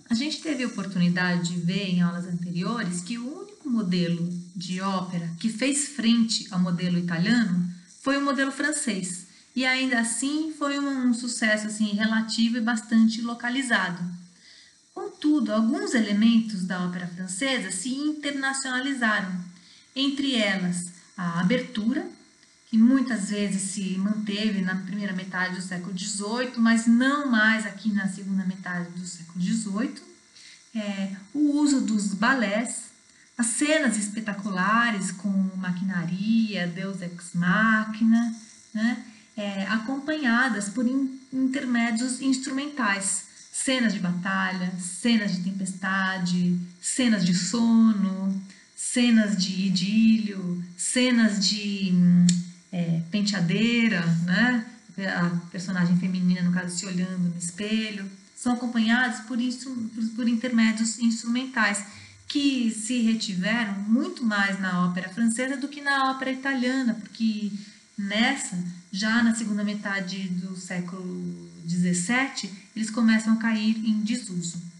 A gente teve a oportunidade de ver em aulas anteriores que o único modelo de ópera que fez frente ao modelo italiano foi o modelo francês. E ainda assim foi um sucesso assim, relativo e bastante localizado. Contudo, alguns elementos da ópera francesa se internacionalizaram, entre elas a abertura, que muitas vezes se manteve na primeira metade do século XVIII, mas não mais aqui na segunda metade do século XVIII, o uso dos balés, as cenas espetaculares com maquinaria, Deus ex machina, né, acompanhadas por intermédios instrumentais, cenas de batalha, cenas de tempestade, cenas de sono, cenas de idílio, cenas de penteadeira, né? A personagem feminina, no caso, se olhando no espelho, são acompanhados por intermédios instrumentais, que se retiveram muito mais na ópera francesa do que na ópera italiana, porque nessa, já na segunda metade do século XVII, eles começam a cair em desuso.